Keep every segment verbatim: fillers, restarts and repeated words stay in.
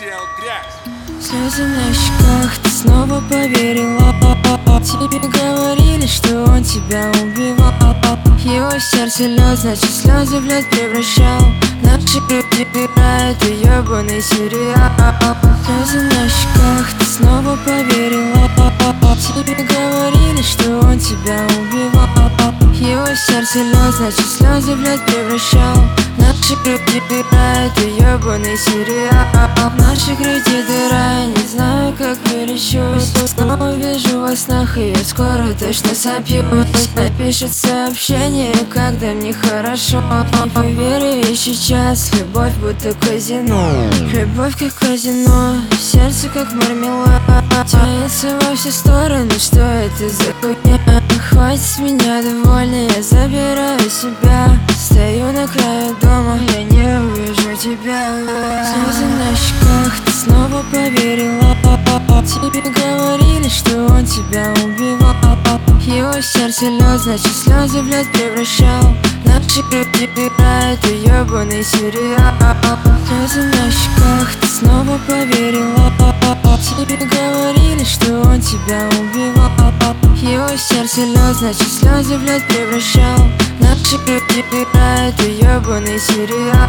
Слезы на щеках, ты снова поверила. Тебе говорили, что он тебя убивал. Его сердце лед, значит слезы в лед превращал. Наши люди играют в ебаный сериал. Слезы на щеках, ты снова поверила. Тебе говорили, что он тебя убивал. Его сердце лед, значит слезы в лед превращал. Наши люди играют в ебаный сериал. В наших груди дыра, я не знаю, как вылечусь. Снова вижу во снах, и я скоро точно сопьюсь. Напишет сообщение, когда мне хорошо. Не поверю и сейчас, любовь будто казино. Любовь как казино, сердце как мармелад. Тянется во все стороны, что это за хуйня? Хватит с меня довольно, я забираю себя. Стою на краю дома, я не увижу тебя. Слезы на щеках, ты снова поверила. Тебе говорили, что он тебя убивал. Его сердце лед, значит слезы в лед превращал. Наши люди играют в ебаный сериал. Слезы на щеках, ты снова поверила. Тебе говорили, что он тебя убивал. Его сердце лед, значит слезы в лед превращал. Наши люди играют в ебаный сериал.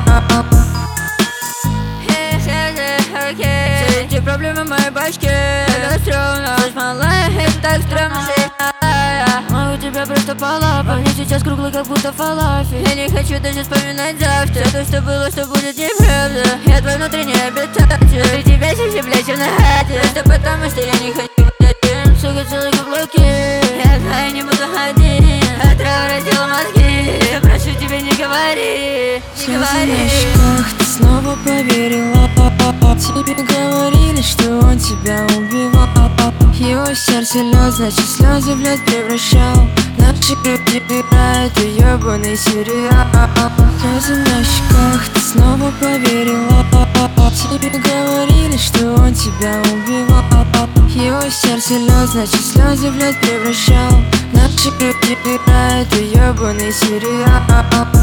Все эти проблемы в моей башке, так стрёмно. Слышь, малая, это так стрёмно. Могу тебя просто по лапам. Мне сейчас круглый, как будто фалафель. Я не хочу даже вспоминать завтра. То, что было, что будет, неправда. Я твой внутренний обитатель. Ты тебя сейчас, блядь, в нахате. Просто потому, что я не хочу быть один. Сука, целый каблуки. Я знаю, не буду один. Отрава раздела мозги. Я прошу тебя, не говори, не говори. На щеках, ты снова поверила. Тебе говорили, что он тебя убивал. Его сердце лед, значит слезы в лед превращал. Наши люди играют в ебаный сериал. Слезы на щеках, ты снова поверила. Тебе говорили, что он тебя убивал. Его сердце лед, значит слезы в лед превращал. Наши люди играют в ебаный сериал.